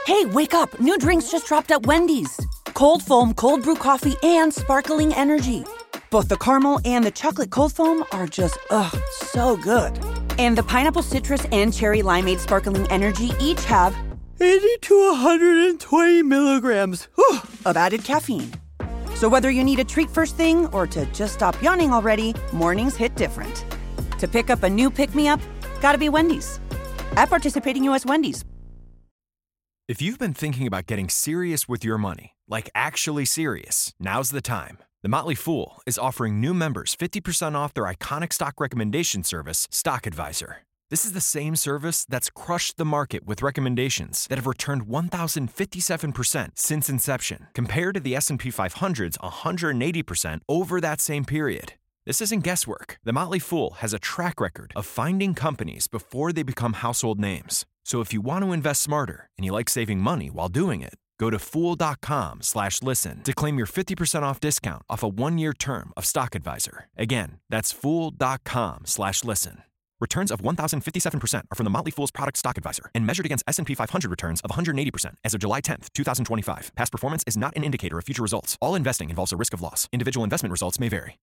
Hey, wake up. New drinks just dropped at Wendy's. Cold foam, cold brew coffee, and sparkling energy. Both the caramel and the chocolate cold foam are just, so good. And the pineapple citrus and cherry limeade sparkling energy each have 80 to 120 milligrams of added caffeine. So whether you need a treat first thing or to just stop yawning already, mornings hit different. To pick up a new pick-me-up, gotta be Wendy's. At participating U.S. Wendy's. If you've been thinking about getting serious with your money, like actually serious, now's the time. The Motley Fool is offering new members 50% off their iconic stock recommendation service, Stock Advisor. This is the same service that's crushed the market with recommendations that have returned 1,057% since inception, compared to the S&P 500's 180% over that same period. This isn't guesswork. The Motley Fool has a track record of finding companies before they become household names. So if you want to invest smarter and you like saving money while doing it, go to Fool.com/listen to claim your 50% off discount off a 1-year term of Stock Advisor. Again, that's Fool.com/listen. Returns of 1,057% are from the Motley Fool's product Stock Advisor and measured against S&P 500 returns of 180% as of July 10th, 2025. Past performance is not an indicator of future results. All investing involves a risk of loss. Individual investment results may vary.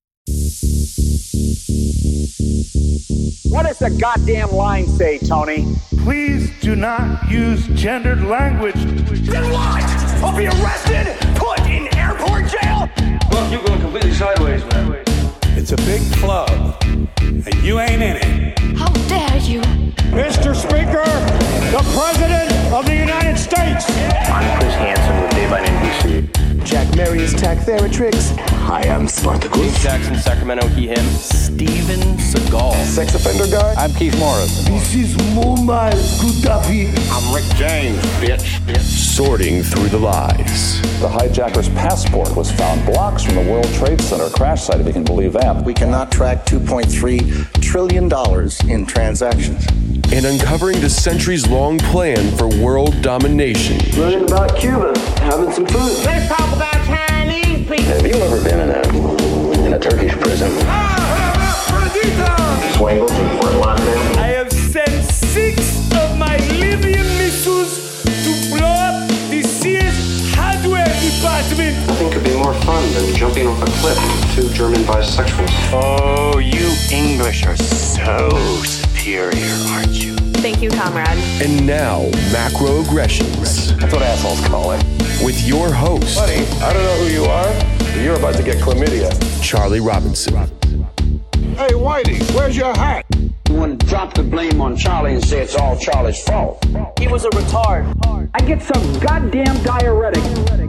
What does the goddamn line say, Tony? Please do not use gendered language. Then what? I'll be arrested, put in airport jail? Well, you're going completely sideways, man. It's a big club, and you ain't in it. How dare you? Mr. Speaker, the President of the United States. I'm Chris Hansen with Dave on NBC. Jack Marius Tack Theratrix. Hi, I'm Spartacus. Jackson, Sacramento, he, him. Steven Seagal. Sex offender guy. I'm Keith Morris. This is Muammar Gaddafi. I'm Rick James, bitch. Sorting through the lies. The hijacker's passport was found blocks from the World Trade Center crash site, if you can believe that. We cannot track $2.3 trillion in transactions. And uncovering the centuries-long plan for world domination. Learning about Cuba, having some food. Let's talk about Chinese people. Have you ever been in a Turkish prison? Swangles in Fort Lauderdale? I have sent 6 of my Libyan missiles to blow up the Sears hardware department. Nothing could be more fun than jumping off a cliff with 2 German bisexuals. Oh, you English are so superior, aren't you? Thank you, comrade. And now, macroaggressions. That's what assholes call it. With your host, Buddy, I don't know who you are, but you're about to get chlamydia. Charlie Robinson. Hey, Whitey, where's your hat? You want to drop the blame on Charlie and say it's all Charlie's fault. He was a retard. I get some goddamn diuretic.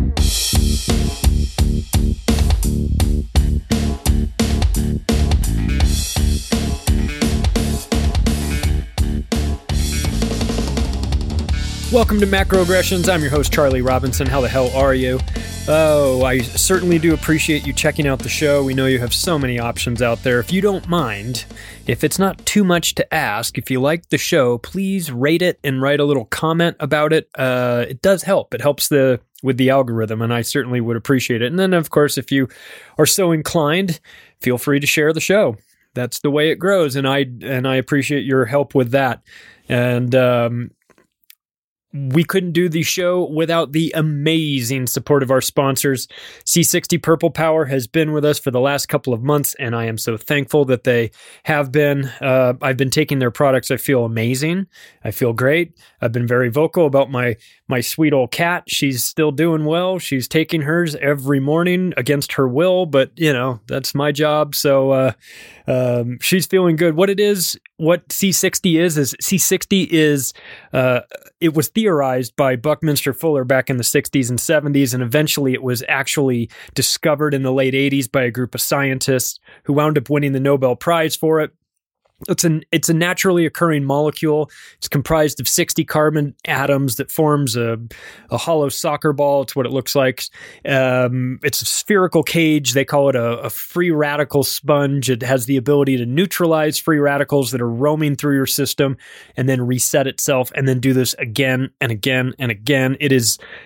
Welcome to Macroaggressions. I'm your host, Charlie Robinson. How the hell are you? Oh, I certainly do appreciate you checking out the show. We know you have so many options out there. If you don't mind, if it's not too much to ask, if you like the show, please rate it and write a little comment about it. It does help. It helps with the algorithm, and I certainly would appreciate it. And then, of course, if you are so inclined, feel free to share the show. That's the way it grows, and I appreciate your help with that. And we couldn't do the show without the amazing support of our sponsors. C60 Purple Power has been with us for the last couple of months, and I am so thankful that they have been. I've been taking their products. I feel amazing. I feel great. I've been very vocal about my sweet old cat. She's still doing well. She's taking hers every morning against her will, but, that's my job. So she's feeling good. What C60 is C60 is, it was theorized by Buckminster Fuller back in the 60s and 70s, and eventually it was actually discovered in the late 80s by a group of scientists who wound up winning the Nobel Prize for it. It's a naturally occurring molecule. It's comprised of 60 carbon atoms that forms a hollow soccer ball. It's what it looks like. It's a spherical cage. They call it a free radical sponge. It has the ability to neutralize free radicals that are roaming through your system and then reset itself and then do this again and again and again. It is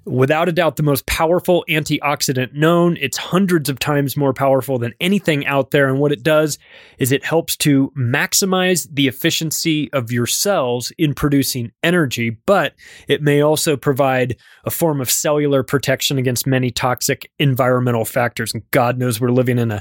Without a doubt, the most powerful antioxidant known. It's hundreds of times more powerful than anything out there. And what it does is it helps to maximize the efficiency of your cells in producing energy, but it may also provide a form of cellular protection against many toxic environmental factors. And God knows we're living in a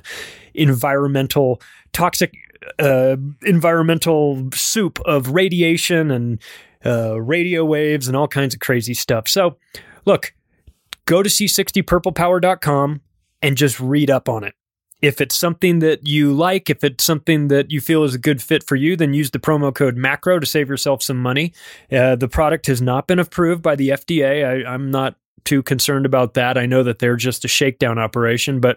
toxic environmental soup of radiation and radio waves and all kinds of crazy stuff. So, look, go to c60purplepower.com and just read up on it. If it's something that you like, if it's something that you feel is a good fit for you, then use the promo code MACRO to save yourself some money. The product has not been approved by the FDA. I'm not too concerned about that. I know that they're just a shakedown operation, but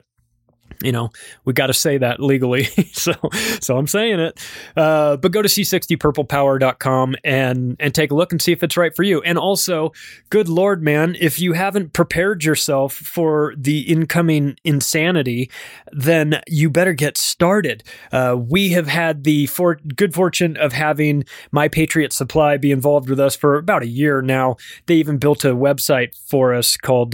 we got to say that legally. so I'm saying it. But go to c60purplepower.com and take a look and see if it's right for you. And also, good Lord, man, if you haven't prepared yourself for the incoming insanity, then you better get started. We have had the good fortune of having My Patriot Supply be involved with us for about a year now. They even built a website for us called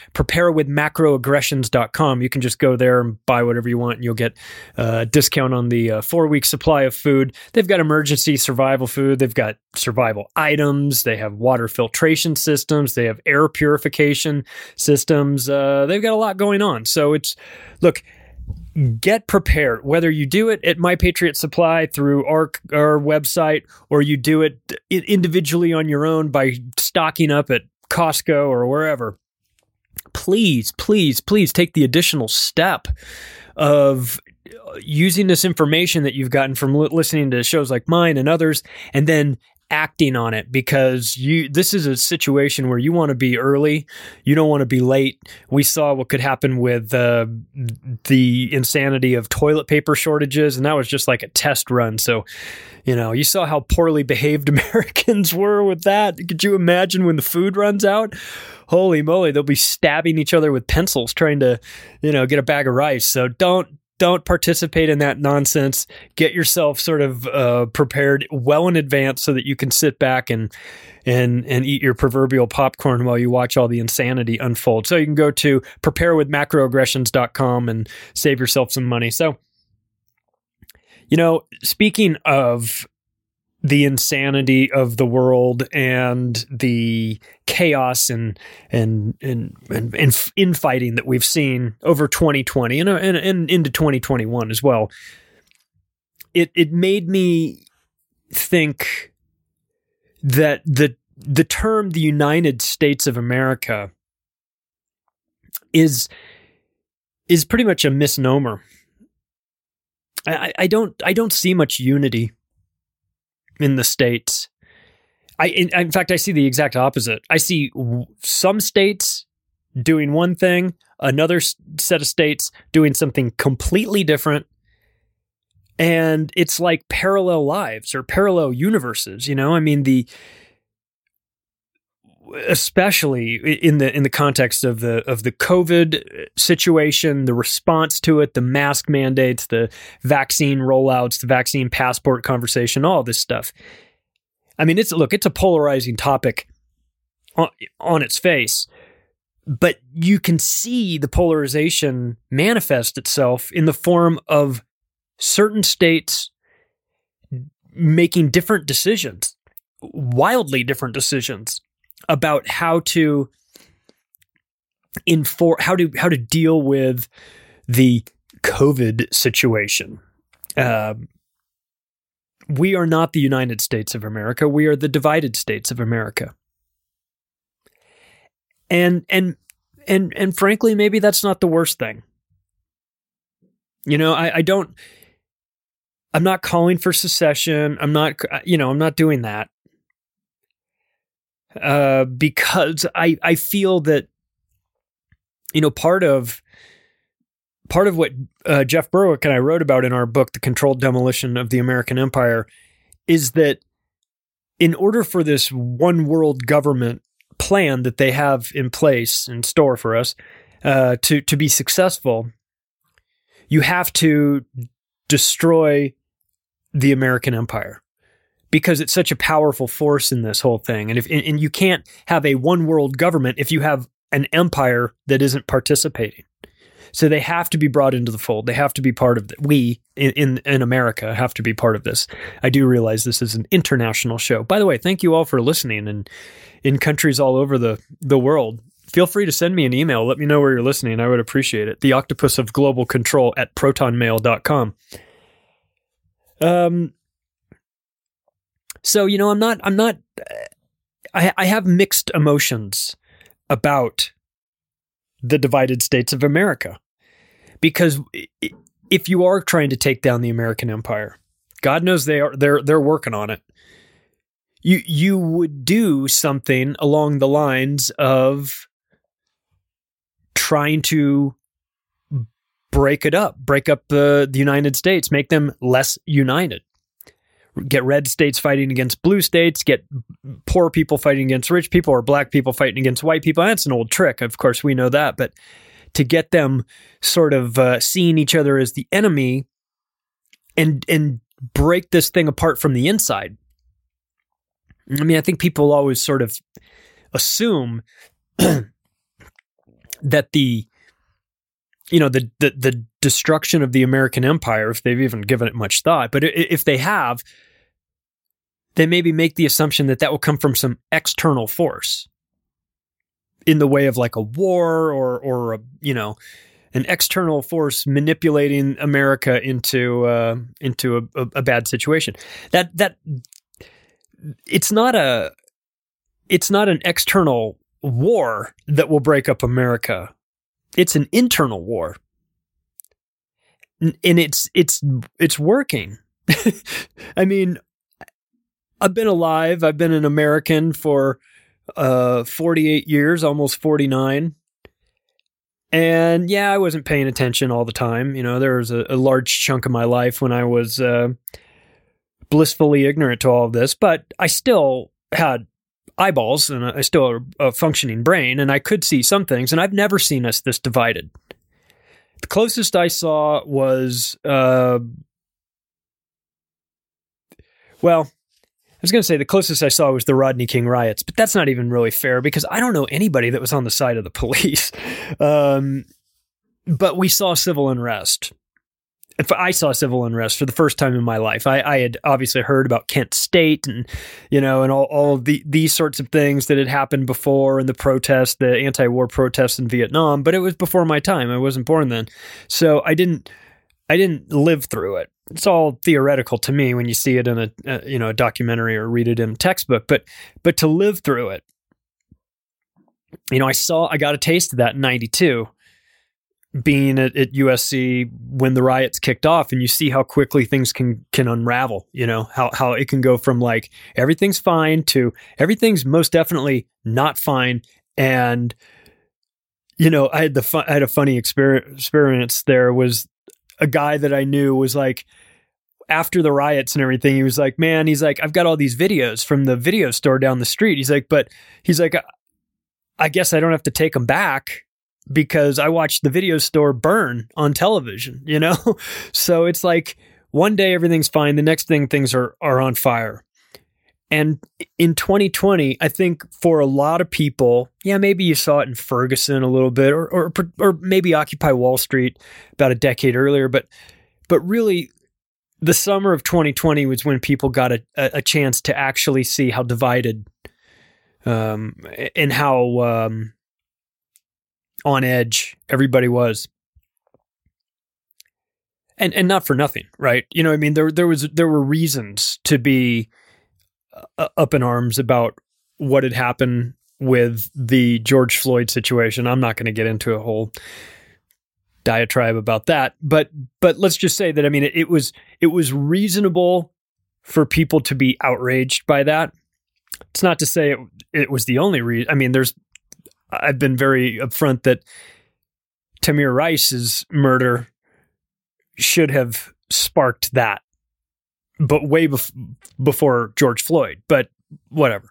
preparewithmacroaggressions.com. You can just go there and buy whatever you want and you'll get a discount on the 4-week supply of food. They've got emergency survival food. They've got survival items. They have water filtration systems. They have air purification systems. They've got a lot going on. So look, get prepared. Whether you do it at My Patriot Supply through our website, or you do it individually on your own by stocking up at Costco or wherever, please take the additional step of using this information that you've gotten from listening to shows like mine and others, and then acting on it, because this is a situation where you want to be early. You don't want to be late. We saw what could happen with the insanity of toilet paper shortages, and that was just like a test run. So, you saw how poorly behaved Americans were with that. Could you imagine when the food runs out? Holy moly, they'll be stabbing each other with pencils trying to, get a bag of rice. So don't participate in that nonsense. Get yourself sort of prepared well in advance so that you can sit back and eat your proverbial popcorn while you watch all the insanity unfold. So you can go to preparewithmacroaggressions.com and save yourself some money. So, speaking of the insanity of the world and the chaos and infighting that we've seen over 2020 and into 2021 as well, it made me think that the term the United States of America is pretty much a misnomer. I don't see much unity in the states. In fact, I see the exact opposite. I see some states doing one thing, another set of states doing something completely different, and it's like parallel lives or parallel universes. Especially in the context of the COVID situation, the response to it, the mask mandates, the vaccine rollouts, the vaccine passport conversation, all this stuff. It's a polarizing topic on its face, but you can see the polarization manifest itself in the form of certain states making different decisions, wildly different decisions, about how to deal with the COVID situation. We are not the United States of America. We are the divided states of America. And frankly, maybe that's not the worst thing. I'm not calling for secession. I'm not doing that. Because I feel that, part of what Jeff Berwick and I wrote about in our book, The Controlled Demolition of the American Empire, is that in order for this one world government plan that they have in place, in store for us, to be successful, you have to destroy the American empire. because it's such a powerful force in this whole thing. And you can't have a one world government if you have an empire that isn't participating. So they have to be brought into the fold. They have to be part of it. We in America have to be part of this. I do realize this is an international show. By the way, thank you all for listening. And in countries all over the world, feel free to send me an email. Let me know where you're listening. I would appreciate it. The Octopus of Global Control at protonmail.com. So, I have mixed emotions about the divided states of America, because if you are trying to take down the American empire, God knows they're working on it. You would do something along the lines of trying to break up the United States, make them less united. Get red states fighting against blue states, get poor people fighting against rich people, or black people fighting against white people. That's an old trick. Of course, we know that. But to get them sort of seeing each other as the enemy and break this thing apart from the inside. I mean, I think people always sort of assume that the destruction of the American empire, if they've even given it much thought, but if they have, they maybe make the assumption that will come from some external force in the way of like a war or an external force manipulating America into a bad situation. That it's not an external war that will break up America. It's an internal war. And it's working. I mean, I've been alive. I've been an American for 48 years, almost 49. And yeah, I wasn't paying attention all the time. There was a large chunk of my life when I was blissfully ignorant to all of this, but I still had eyeballs and I still have a functioning brain, and I could see some things, and I've never seen us this divided. The closest I saw was, the closest I saw was the Rodney King riots, but that's not even really fair because I don't know anybody that was on the side of the police. But we saw civil unrest. I saw civil unrest for the first time in my life. I had obviously heard about Kent State and, and all of these sorts of things that had happened before, and the protests, the anti-war protests in Vietnam, but it was before my time. I wasn't born then. So I didn't live through it. It's all theoretical to me when you see it in a documentary or read it in a textbook, but to live through it, I got a taste of that in 92. Being at USC when the riots kicked off, and you see how quickly things can unravel, how it can go from like everything's fine to everything's most definitely not fine. And, I had a funny experience. There was a guy that I knew was like, after the riots and everything, he was like, man, he's like, I've got all these videos from the video store down the street. He's like, I guess I don't have to take them back, because I watched the video store burn on television, So it's like one day everything's fine. The next thing things are on fire. And in 2020, I think for a lot of people, yeah, maybe you saw it in Ferguson a little bit, or maybe Occupy Wall Street about a decade earlier. But really, the summer of 2020 was when people got a chance to actually see how divided and how on edge everybody was, and not for nothing, right? I mean, there were reasons to be up in arms about what had happened with the George Floyd situation. I'm not going to get into a whole diatribe about that, but let's just say that, I mean, it was reasonable for people to be outraged by that. It's not to say it was the only reason. I mean, I've been very upfront that Tamir Rice's murder should have sparked that, but way before George Floyd, but whatever.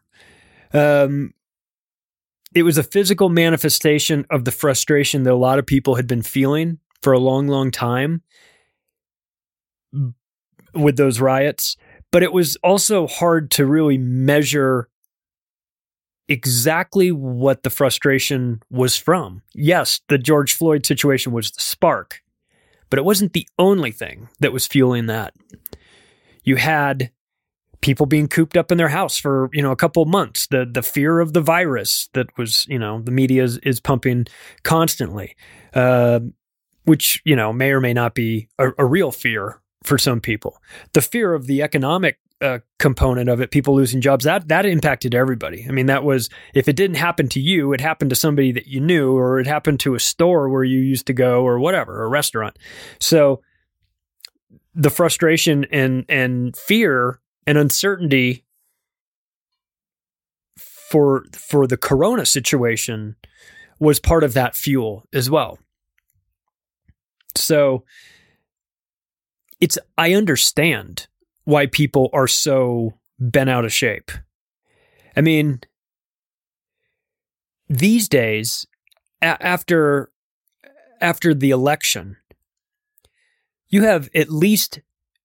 It was a physical manifestation of the frustration that a lot of people had been feeling for a long, long time with those riots. But it was also hard to really measure exactly what the frustration was from. Yes, the George Floyd situation was the spark, but it wasn't the only thing that was fueling that. You had people being cooped up in their house for, a couple of months, the fear of the virus that was, the media is pumping constantly, which, may or may not be a real fear for some people. The fear of the economic component of it, people losing jobs, that impacted everybody. I mean, that was, if it didn't happen to you, it happened to somebody that you knew, or it happened to a store where you used to go, or whatever, a restaurant. So the frustration and fear and uncertainty for the corona situation was part of that fuel as well. So I understand why people are so bent out of shape. I mean, these days, after the election, you have at least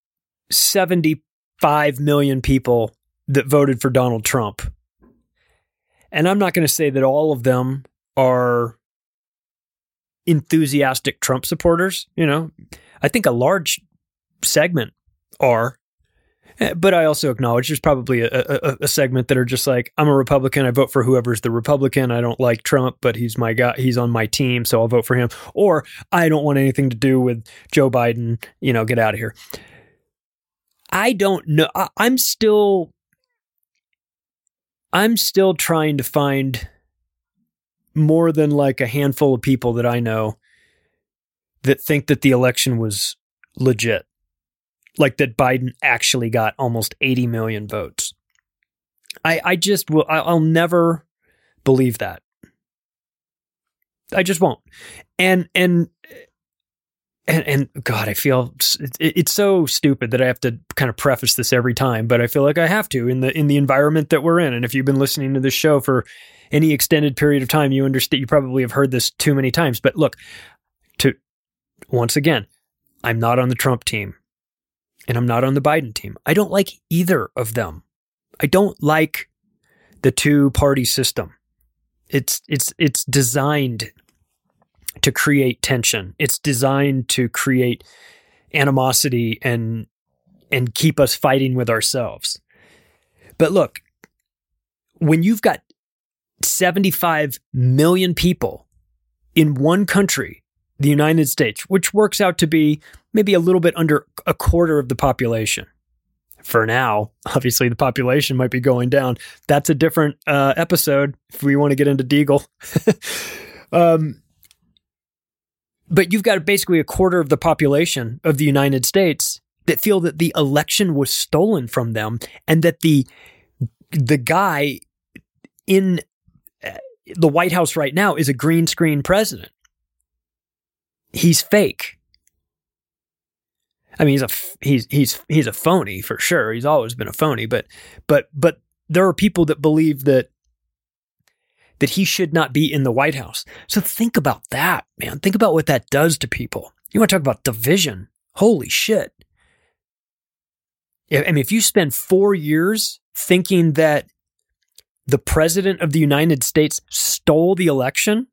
75 million people that voted for Donald Trump. And I'm not going to say that all of them are enthusiastic Trump supporters. I think a large segment are. But I also acknowledge there's probably a segment that are just like, I'm a Republican, I vote for whoever's the Republican. I don't like Trump, but he's my guy, he's on my team, so I'll vote for him. Or I don't want anything to do with Joe Biden, get out of here. I don't know. I'm still trying to find more than like a handful of people that I know that think that the election was legit. Like that Biden actually got almost 80 million votes. I'll never believe that. I just won't. And God, I feel it's so stupid that I have to kind of preface this every time, but I feel like I have to in the environment that we're in. And if you've been listening to this show for any extended period of time, you understand, you probably have heard this too many times. But look, once again, I'm not on the Trump team. And I'm not on the Biden team. I don't like either of them. I don't like the two-party system. It's designed to create tension. It's designed to create animosity and keep us fighting with ourselves. But look, when you've got 75 million people in one country, the United States, which works out to be maybe a little bit under a quarter of the population. For now, obviously the population might be going down. That's a different episode if we want to get into Deagle. But you've got basically a quarter of the population of the United States that feel that the election was stolen from them, and that the guy in the White House right now is a green screen president. He's fake. I mean, he's a phony for sure. He's always been a phony, but there are people that believe that he should not be in the White House. So think about that, man. Think about what that does to people. You want to talk about division? Holy shit. I mean, if you spend 4 years thinking that the president of the United States stole the election,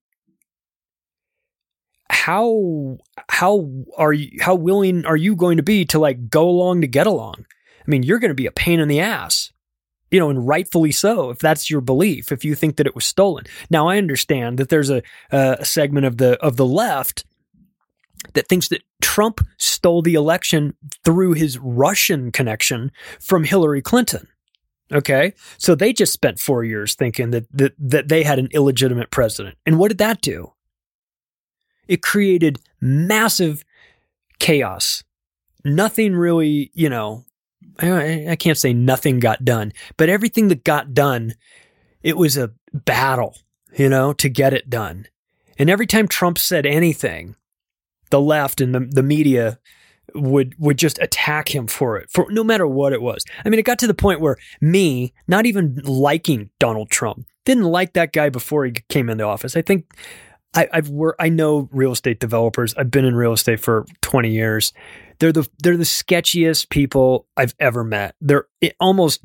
how willing are you going to be to like go along to get along? I mean, you're going to be a pain in the ass, and rightfully so if that's your belief. If you think that it was stolen. Now, I understand that there's a segment of the left that thinks that Trump stole the election through his Russian connection from Hillary Clinton. Okay, so they just spent 4 years thinking that they had an illegitimate president, and what did that do? It created massive chaos. Nothing really, I can't say nothing got done, but everything that got done, it was a battle, to get it done. And every time Trump said anything, the left and the media would just attack him for it, for no matter what it was. I mean, it got to the point where me, not even liking Donald Trump, didn't like that guy before he came into office. I think I know real estate developers. I've been in real estate for 20 years. they're the sketchiest people I've ever met. They're almost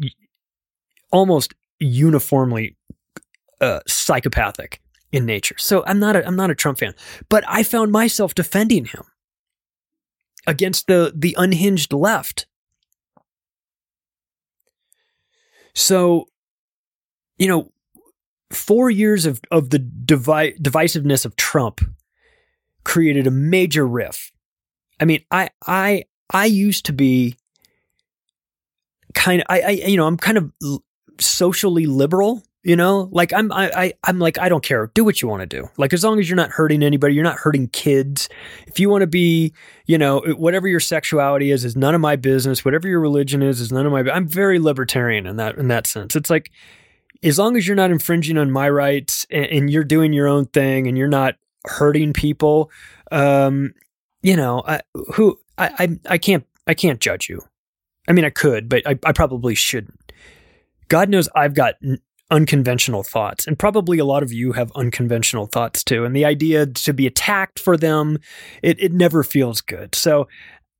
uniformly psychopathic in nature. So I'm not a Trump fan, but I found myself defending him against the unhinged left. So, 4 years of the divisiveness of Trump created a major rift. I mean, I used to be I'm kind of socially liberal, like I'm like, I don't care. Do what you want to do. Like, as long as you're not hurting anybody, you're not hurting kids. If you want to be, whatever your sexuality is none of my business. Whatever your religion is none of my, I'm very libertarian in that sense. It's like, as long as you're not infringing on my rights and you're doing your own thing and you're not hurting people, I can't judge you. I mean, I could, but I probably shouldn't. God knows I've got unconventional thoughts, and probably a lot of you have unconventional thoughts too. And the idea to be attacked for them, it never feels good. So,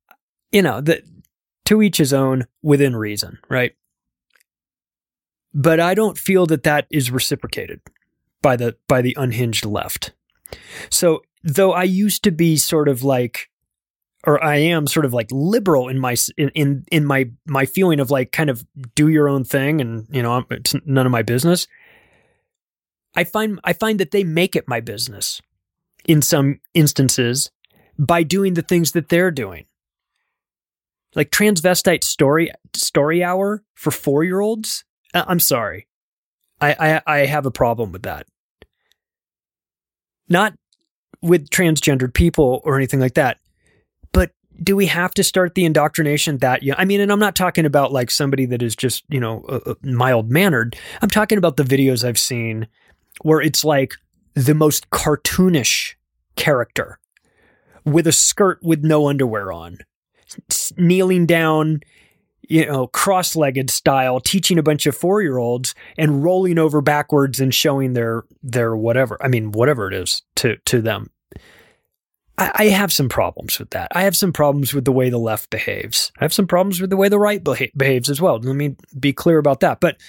to each his own within reason, right? But I don't feel that is reciprocated by the unhinged left. So though I used to be sort of like, or I am sort of like liberal in my feeling of like kind of do your own thing and it's none of my business. I find that they make it my business in some instances by doing the things that they're doing. Like transvestite story hour for 4-year-olds. I'm sorry. I have a problem with that. Not with transgendered people or anything like that. But do we have to start the indoctrination that young? I mean, and I'm not talking about like somebody that is just, mild-mannered. I'm talking about the videos I've seen where it's like the most cartoonish character with a skirt with no underwear on, kneeling down, cross-legged style, teaching a bunch of 4-year-olds and rolling over backwards and showing their whatever. I mean, whatever it is to them. I have some problems with that. I have some problems with the way the left behaves. I have some problems with the way the right behaves as well. Let me be clear about that. But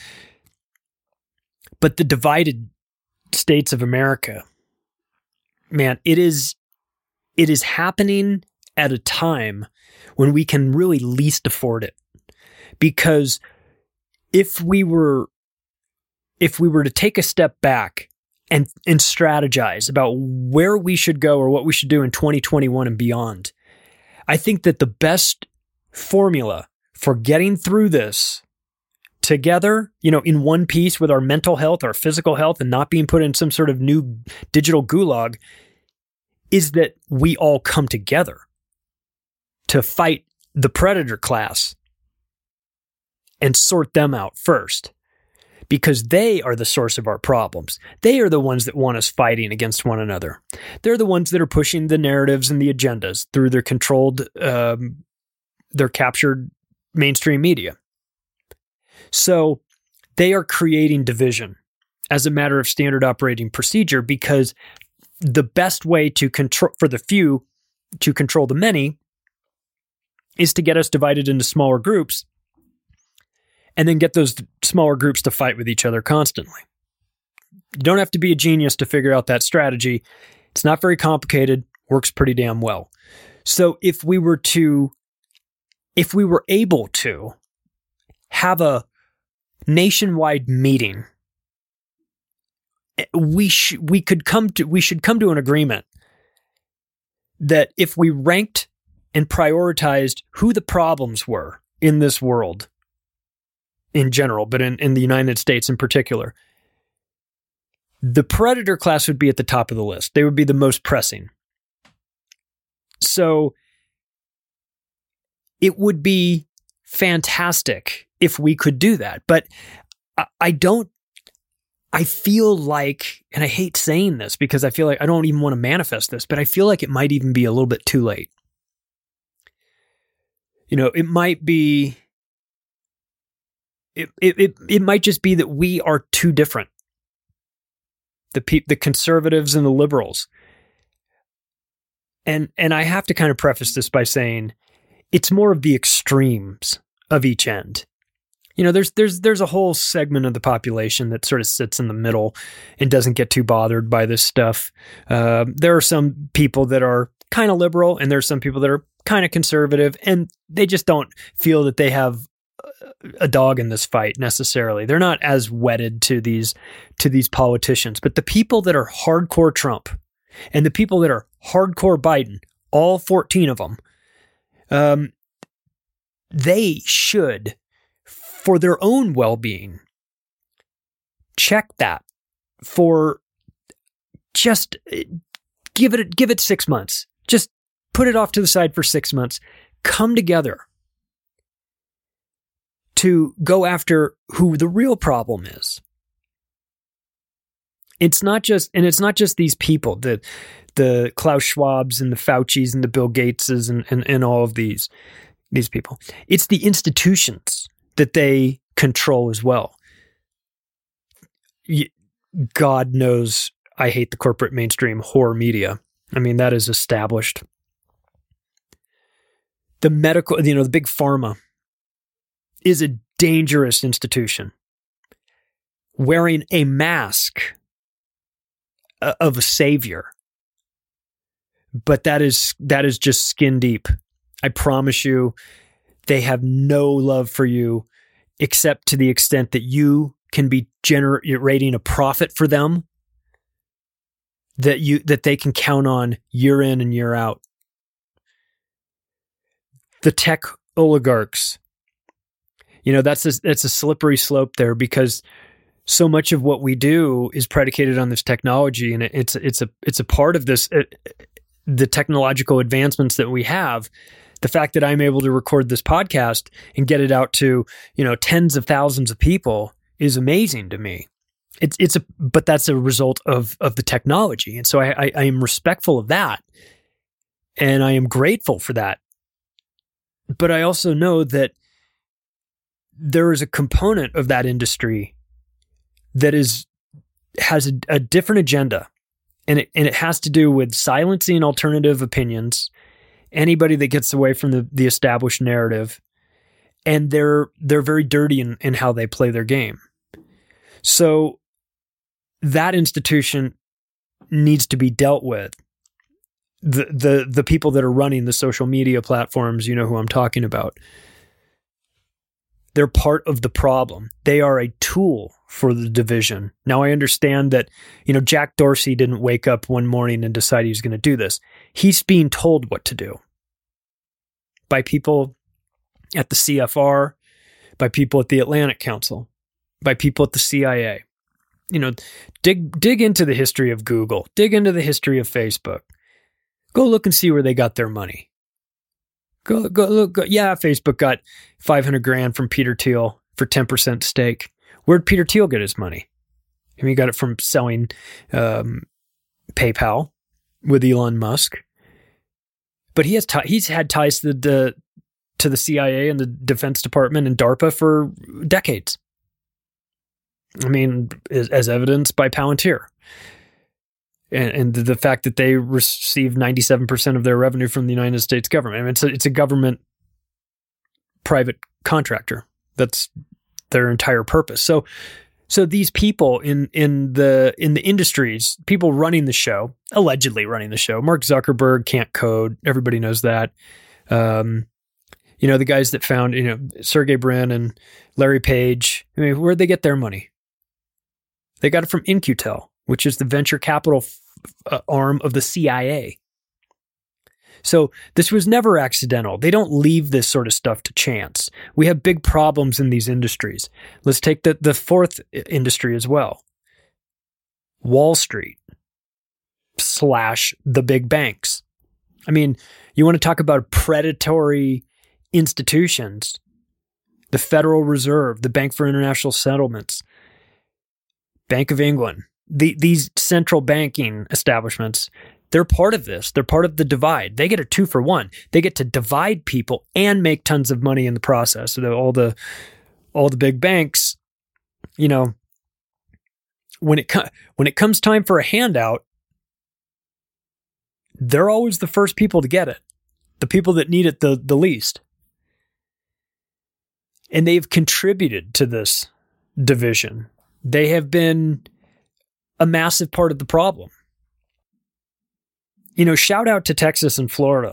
the divided states of America, man, it is happening at a time when we can really least afford it. Because if we were to take a step back and strategize about where we should go or what we should do in 2021 and beyond, I think that the best formula for getting through this together, in one piece with our mental health, our physical health, and not being put in some sort of new digital gulag, is that we all come together to fight the predator class and sort them out first, because they are the source of our problems. They are the ones that want us fighting against one another. They're the ones that are pushing the narratives and the agendas through their controlled, their captured mainstream media. So they are creating division as a matter of standard operating procedure, because the best way to control for the few to control the many is to get us divided into smaller groups and then get those smaller groups to fight with each other constantly. You don't have to be a genius to figure out that strategy. It's not very complicated, works pretty damn well. So if we were able to have a nationwide meeting, we should come to an agreement that if we ranked and prioritized who the problems were in this world in general, but in the United States in particular, the predator class would be at the top of the list. They would be the most pressing. So it would be fantastic if we could do that. But I feel like, and I hate saying this because I feel like I don't even want to manifest this, but I feel like it might even be a little bit too late. It might be, it might just be that we are too different. The conservatives and the liberals. And I have to kind of preface this by saying, it's more of the extremes of each end. You know, there's a whole segment of the population that sort of sits in the middle and doesn't get too bothered by this stuff. There are some people that are kind of liberal, and there's some people that are kind of conservative, and they just don't feel that they have a dog in this fight necessarily. They're not as wedded to these politicians. But the people that are hardcore Trump and the people that are hardcore Biden, all 14 of them, they should, for their own well-being, check that for just give it 6 months. Just put it off to the side for 6 months. Come together to go after who the real problem is. It's not just these people, the Klaus Schwabs and the Faucis and the Bill Gateses and all of these people. It's the institutions that they control as well. God knows I hate the corporate mainstream horror media. I mean, that is established. The medical, the big pharma is a dangerous institution. Wearing a mask of a savior. But that is just skin deep. I promise you, they have no love for you, except to the extent that you can be generating a profit for them that they can count on year in and year out. The tech oligarchs, that's a slippery slope there, because so much of what we do is predicated on this technology, and it's a part of this. The technological advancements that we have, the fact that I'm able to record this podcast and get it out to tens of thousands of people is amazing to me. But that's a result of the technology, and so I am respectful of that, and I am grateful for that. But I also know that there is a component of that industry that has a different agenda, and it has to do with silencing alternative opinions, anybody that gets away from the established narrative, and they're very dirty in how they play their game. So that institution needs to be dealt with. The people that are running the social media platforms, you know who I'm talking about. They're part of the problem. They are a tool for the division. Now, I understand that, Jack Dorsey didn't wake up one morning and decide he was going to do this. He's being told what to do by people at the CFR, by people at the Atlantic Council, by people at the CIA. Dig into the history of Google, dig into the history of Facebook. Go look and see where they got their money. Go look. Yeah, Facebook got $500,000 from Peter Thiel for 10% stake. Where'd Peter Thiel get his money? I mean, he got it from selling PayPal with Elon Musk. But he's had ties to the CIA and the Defense Department and DARPA for decades. I mean, as evidenced by Palantir. And the fact that they receive 97% of their revenue from the United States government. I mean, it's a government private contractor. That's their entire purpose. So these people in the industries, people running the show, allegedly running the show, Mark Zuckerberg can't code. Everybody knows that. The guys that found, Sergey Brin and Larry Page, I mean, where'd they get their money? They got it from In-Q-Tel, which is the venture capital arm of the CIA. So this was never accidental. They don't leave this sort of stuff to chance. We have big problems in these industries. Let's take the fourth industry as well. Wall Street / the big banks. I mean, you want to talk about predatory institutions, the Federal Reserve, the Bank for International Settlements, Bank of England, these central banking establishments, they're part of this. They're part of the divide. They get a 2-for-1. They get to divide people and make tons of money in the process. So all the big banks, when it comes time for a handout, they're always the first people to get it. the people that need it the least. And they've contributed to this division. They have been a massive part of the problem. You know, shout out to Texas and Florida.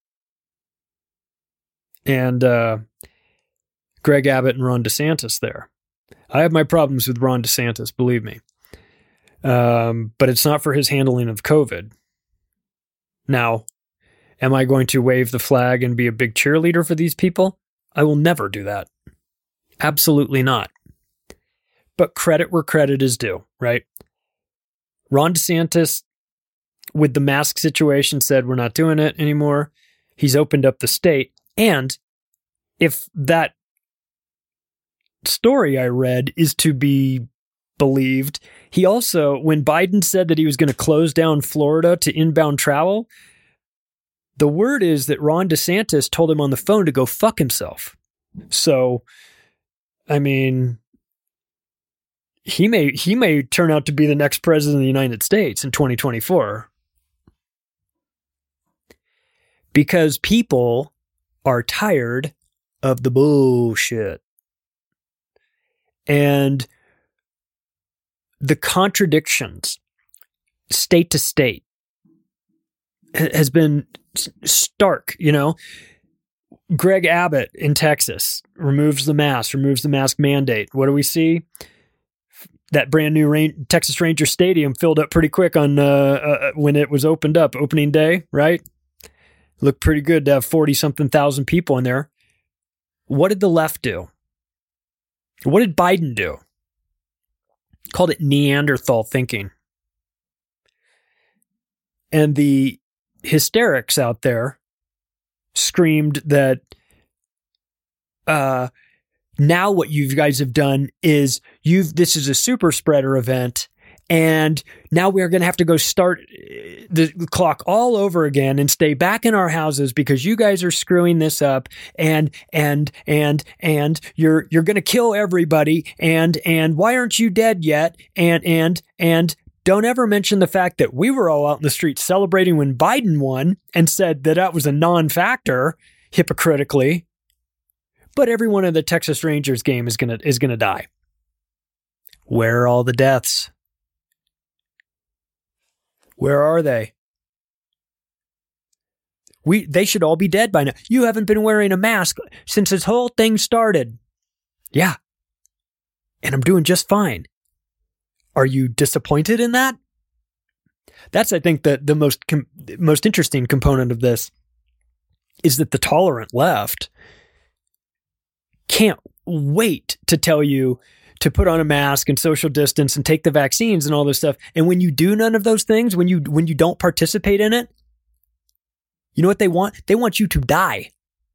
And Greg Abbott and Ron DeSantis there. I have my problems with Ron DeSantis, believe me. But it's not for his handling of COVID. Now, am I going to wave the flag and be a big cheerleader for these people? I will never do that. Absolutely not. But credit where credit is due, right? Ron DeSantis, with the mask situation, said we're not doing it anymore. He's opened up the state. And if that story I read is to be believed, he also, when Biden said that he was going to close down Florida to inbound travel, the word is that Ron DeSantis told him on the phone to go fuck himself. So, I mean, he may turn out to be the next president of the United States in 2024. Because people are tired of the bullshit. And the contradictions, state to state, has been stark, you know. Greg Abbott in Texas removes the mask mandate. What do we see? That brand new Texas Ranger Stadium filled up pretty quick on when it was opened up, opening day, right? Looked pretty good to have 40-something thousand people in there. What did the left do? What did Biden do? Called it Neanderthal thinking. And the hysterics out there screamed that now what you guys have done is this is a super spreader event, and now we're going to have to go start the clock all over again and stay back in our houses because you guys are screwing this up, and you're going to kill everybody, and why aren't you dead yet? And don't ever mention the fact that we were all out in the streets celebrating when Biden won and said that was a non-factor, hypocritically. But everyone in the Texas Rangers game is gonna die. Where are all the deaths? Where are they? They should all be dead by now. You haven't been wearing a mask since this whole thing started. Yeah. And I'm doing just fine. Are you disappointed in that? That's, I think, the most interesting component of this is that the tolerant left can't wait to tell you to put on a mask and social distance and take the vaccines and all this stuff. And when you do none of those things, when you don't participate in it, you know what they want? They want you to die.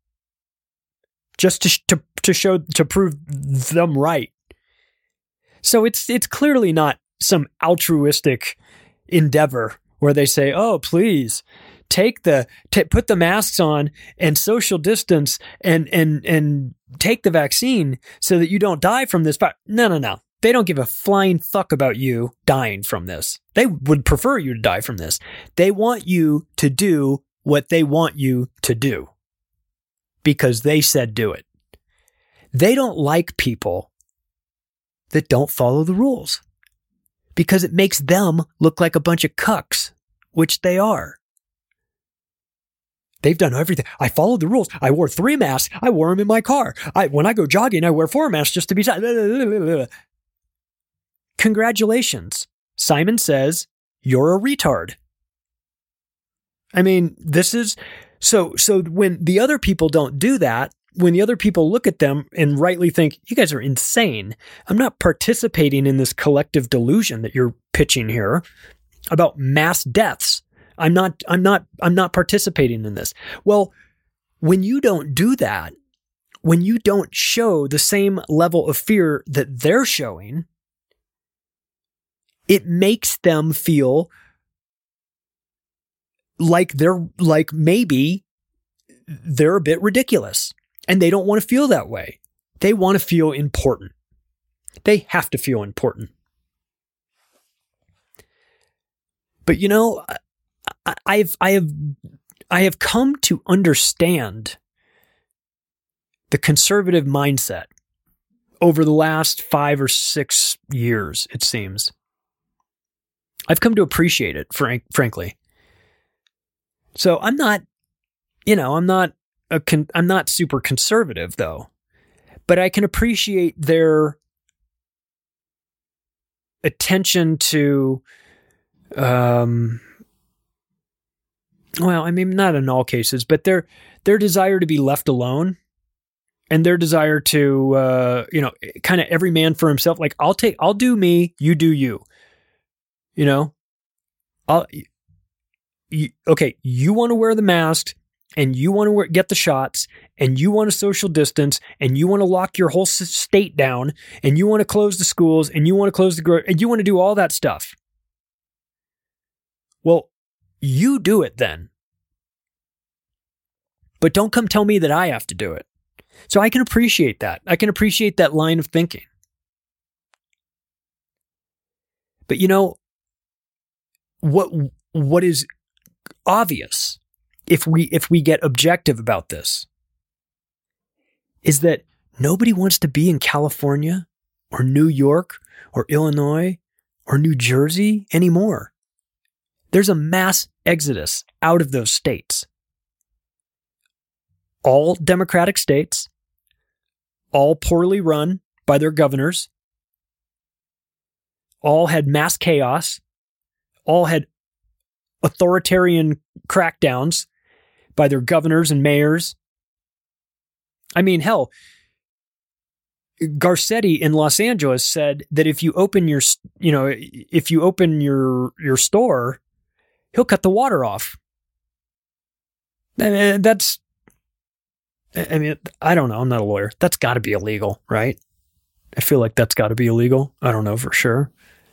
Just to prove them right. So it's clearly not some altruistic endeavor where they say, "Oh, please put the masks on and social distance and take the vaccine so that you don't die from this." No. They don't give a flying fuck about you dying from this. They would prefer you to die from this. They want you to do what they want you to do because they said do it. They don't like people that don't follow the rules because it makes them look like a bunch of cucks, which they are. They've done everything. I followed the rules. I wore 3 masks. I wore them in my car. When I go jogging, I wear 4 masks just to be safe. Congratulations. Simon says you're a retard. I mean, this is so when the other people don't do that, when the other people look at them and rightly think, you guys are insane. I'm not participating in this collective delusion that you're pitching here about mass deaths. I'm not participating in this. Well, when you don't do that, when you don't show the same level of fear that they're showing, it makes them feel like maybe they're a bit ridiculous. And they don't want to feel that way. They want to feel important. They have to feel important. But you know, I have I have come to understand the conservative mindset over the last 5 or 6 years, it seems. I've come to appreciate it, frankly. So I'm not super conservative though, but I can appreciate their attention to, well, I mean, not in all cases, but their desire to be left alone and their desire to, kind of every man for himself. Like I'll do me, you do you, you want to wear the mask and you want to get the shots and you want to social distance and you want to lock your whole state down and you want to close the schools and you want to close and you want to do all that stuff. Well, you do it then. But don't come tell me that I have to do it. So I can appreciate that. I can appreciate that line of thinking. But what is obvious if we get objective about this is that nobody wants to be in California or New York or Illinois or New Jersey anymore. There's a mass exodus out of those states. All Democratic states, all poorly run by their governors, all had mass chaos, all had authoritarian crackdowns by their governors and mayors. I mean, hell, Garcetti in Los Angeles said that if you open your store, he'll cut the water off. I don't know. I'm not a lawyer. That's got to be illegal, right? I feel like that's got to be illegal. I don't know for sure.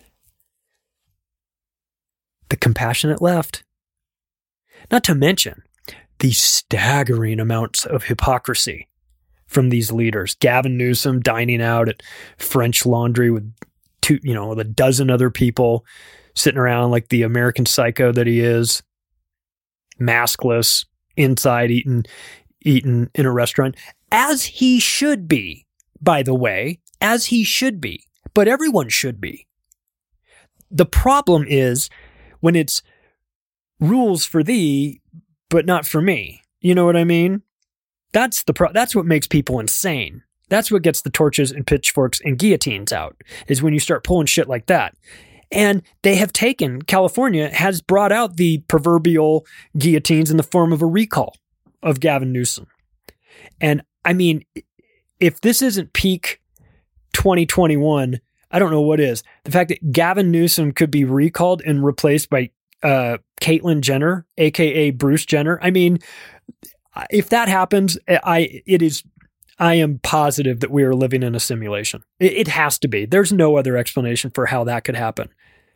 The compassionate left. Not to mention the staggering amounts of hypocrisy from these leaders. Gavin Newsom dining out at French Laundry with with a dozen other people sitting around like the American psycho that he is, maskless, inside eating in a restaurant, as he should be, by the way, as he should be, but everyone should be. The problem is when it's rules for thee, but not for me. You know what I mean? That's what makes people insane. That's what gets the torches and pitchforks and guillotines out, is when you start pulling shit like that. And California has brought out the proverbial guillotines in the form of a recall of Gavin Newsom. And I mean, if this isn't peak 2021, I don't know what is. The fact that Gavin Newsom could be recalled and replaced by Caitlyn Jenner, aka Bruce Jenner. I mean, if that happens, I am positive that we are living in a simulation. It has to be. There's no other explanation for how that could happen.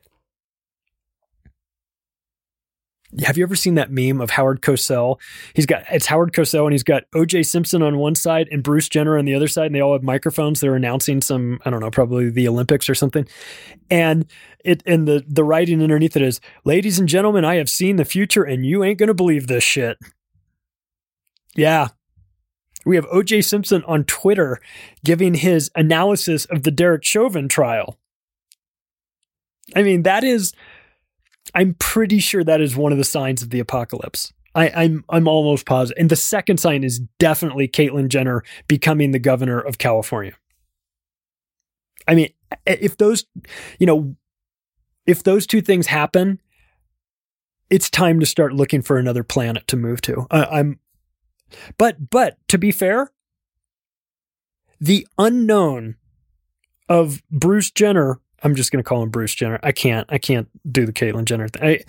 Have you ever seen that meme of Howard Cosell? It's Howard Cosell and he's got O.J. Simpson on one side and Bruce Jenner on the other side, and they all have microphones. They're announcing some, I don't know, probably the Olympics or something. And the writing underneath it is, "Ladies and gentlemen, I have seen the future and you ain't going to believe this shit." Yeah. We have O.J. Simpson on Twitter giving his analysis of the Derek Chauvin trial. I mean, I'm pretty sure that is one of the signs of the apocalypse. I'm almost positive. And the second sign is definitely Caitlyn Jenner becoming the governor of California. I mean, if those two things happen, it's time to start looking for another planet to move to. But to be fair, the unknown of Bruce Jenner, I'm just going to call him Bruce Jenner. I can't do the Caitlyn Jenner thing.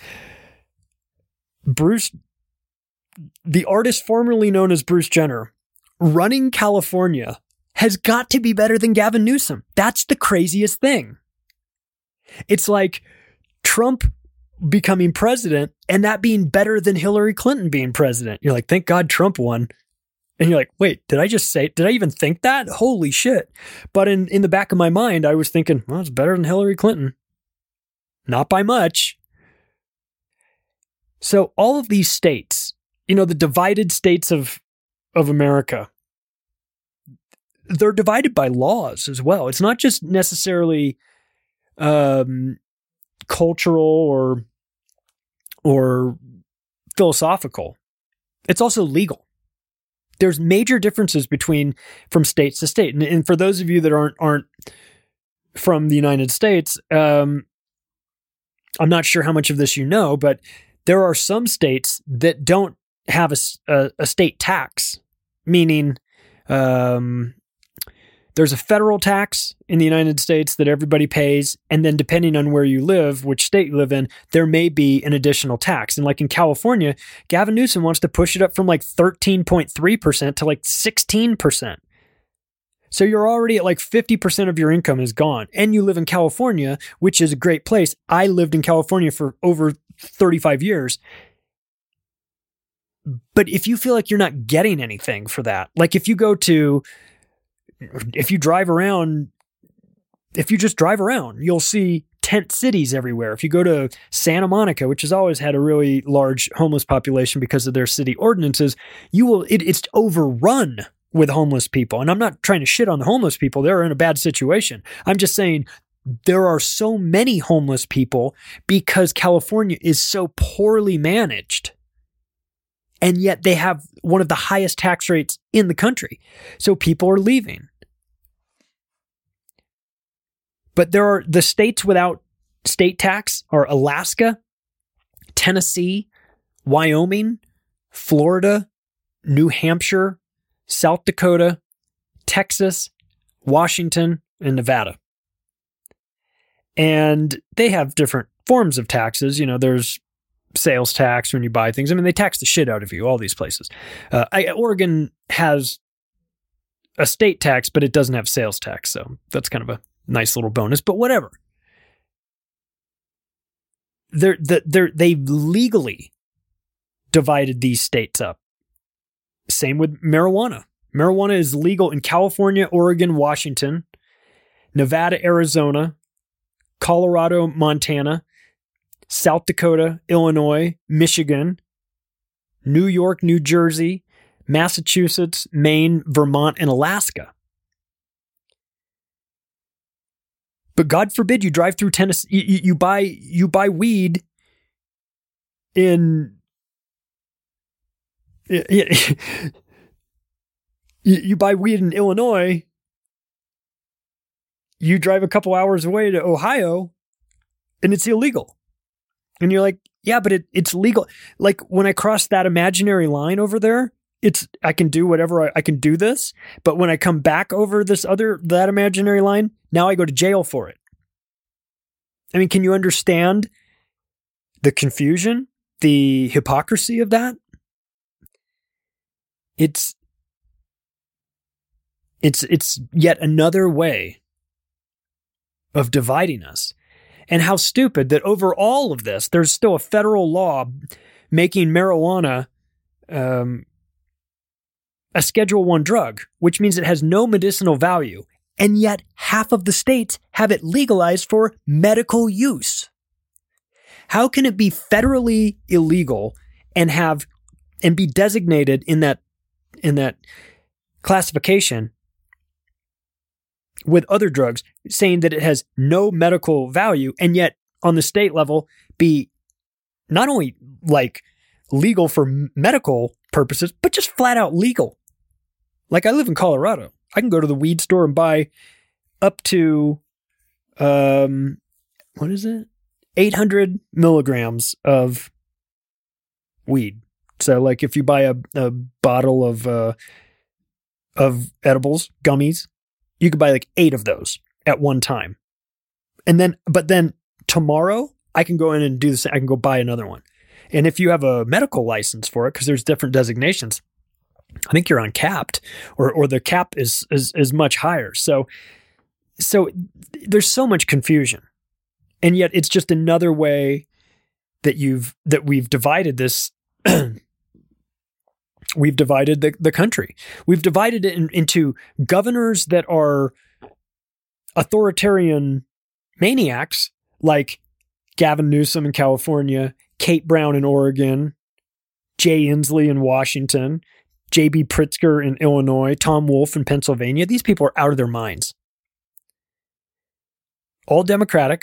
The artist formerly known as Bruce Jenner, running California has got to be better than Gavin Newsom. That's the craziest thing. It's like Trump becoming president and that being better than Hillary Clinton being president. You're like, thank God Trump won. And you're like, wait, did I even think that? Holy shit. But in the back of my mind, I was thinking, well, it's better than Hillary Clinton. Not by much. So all of these states, the divided states of America, they're divided by laws as well. It's not just necessarily cultural or philosophical. It's also legal. There's major differences from state to state. And for those of you that aren't from the United States, I'm not sure how much of this you know, but there are some states that don't have a state tax, meaning there's a federal tax in the United States that everybody pays, and then depending on where you live, which state you live in, there may be an additional tax. And like in California, Gavin Newsom wants to push it up from like 13.3% to like 16%. So you're already at like 50% of your income is gone, and you live in California, which is a great place. I lived in California for over 35 years. But if you feel like you're not getting anything for that, like if you just drive around, you'll see tent cities everywhere. If you go to Santa Monica, which has always had a really large homeless population because of their city ordinances, it's overrun with homeless people. And I'm not trying to shit on the homeless people. They're in a bad situation. I'm just saying there are so many homeless people because California is so poorly managed. And yet they have one of the highest tax rates in the country. So people are leaving. But there are the states without state tax are Alaska, Tennessee, Wyoming, Florida, New Hampshire, South Dakota, Texas, Washington, and Nevada. And they have different forms of taxes. There's sales tax when you buy things. I mean, they tax the shit out of you, all these places. Oregon has a state tax, but it doesn't have sales tax. So that's kind of a nice little bonus, but whatever. They've legally divided these states up. Same with marijuana. Marijuana is legal in California, Oregon, Washington, Nevada, Arizona, Colorado, Montana, South Dakota, Illinois, Michigan, New York, New Jersey, Massachusetts, Maine, Vermont, and Alaska. But God forbid you drive through Tennessee, you buy weed in you buy weed in Illinois, you drive a couple hours away to Ohio, and it's illegal. And you're like, yeah, but it's legal. Like when I cross that imaginary line over there, I can do whatever I can do this. But when I come back over that imaginary line, now I go to jail for it. I mean, can you understand the confusion, the hypocrisy of that? It's yet another way of dividing us. And how stupid that over all of this, there's still a federal law making marijuana a Schedule I drug, which means it has no medicinal value. And yet half of the states have it legalized for medical use. How can it be federally illegal and be designated in that classification with other drugs, saying that it has no medical value, and yet on the state level be not only like legal for medical purposes, but just flat out legal? Like I live in Colorado. I can go to the weed store and buy up to, 800 milligrams of weed. So like if you buy a bottle of edibles, gummies, you could buy like 8 of those at one time. But then tomorrow I can go in and do this. I can go buy another one. And if you have a medical license for it, because there's different designations, I think you're uncapped, or the cap is much higher. So there's so much confusion, and yet it's just another way that we've divided this. We've divided the country. We've divided it into governors that are authoritarian maniacs, like Gavin Newsom in California, Kate Brown in Oregon, Jay Inslee in Washington, J.B. Pritzker in Illinois, Tom Wolf in Pennsylvania. These people are out of their minds. All Democratic,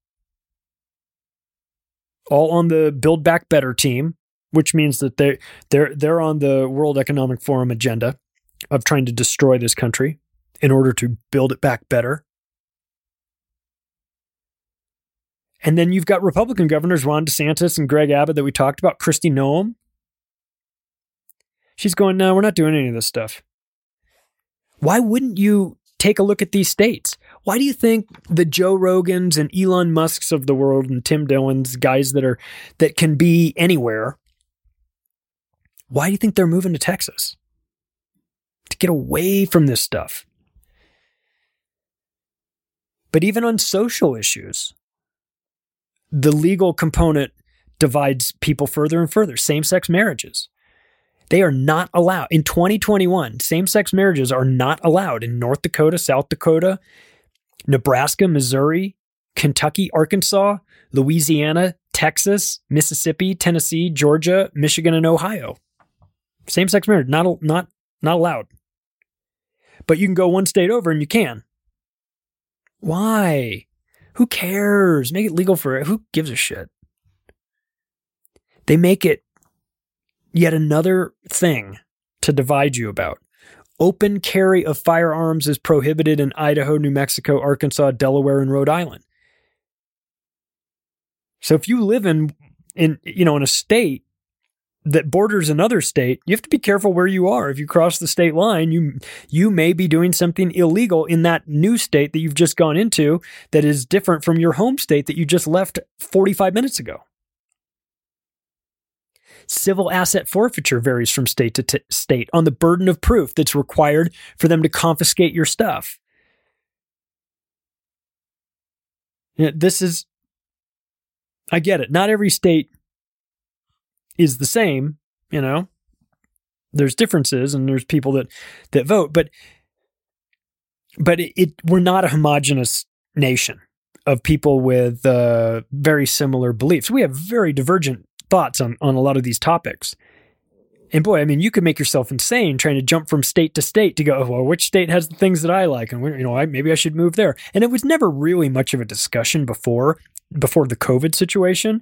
all on the Build Back Better team, which means that they're on the World Economic Forum agenda of trying to destroy this country in order to build it back better. And then you've got Republican governors, Ron DeSantis and Greg Abbott that we talked about, Kristi Noem. She's going, no, we're not doing any of this stuff. Why wouldn't you take a look at these states? Why do you think the Joe Rogans and Elon Musks of the world and Tim Dillons, guys that can be anywhere, why do you think they're moving to Texas? To get away from this stuff. But even on social issues, the legal component divides people further and further. Same-sex marriages. They are not allowed. In 2021, same-sex marriages are not allowed in North Dakota, South Dakota, Nebraska, Missouri, Kentucky, Arkansas, Louisiana, Texas, Mississippi, Tennessee, Georgia, Michigan, and Ohio. Same-sex marriage, not allowed. But you can go one state over and you can. Why? Who cares? Make it legal for it. Who gives a shit? They make it yet another thing to divide you about. Open carry of firearms is prohibited in Idaho, New Mexico, Arkansas, Delaware, and Rhode Island. So if you live in a state that borders another state, you have to be careful where you are. If you cross the state line, you may be doing something illegal in that new state that you've just gone into that is different from your home state that you just left 45 minutes ago. Civil asset forfeiture varies from state to state on the burden of proof that's required for them to confiscate your stuff. I get it. Not every state is the same, There's differences and there's people that vote, but we're not a homogenous nation of people with very similar beliefs. We have very divergent thoughts on a lot of these topics. And boy, you could make yourself insane trying to jump from state to state to go, well, which state has the things that I like? And maybe I should move there. And it was never really much of a discussion before the COVID situation.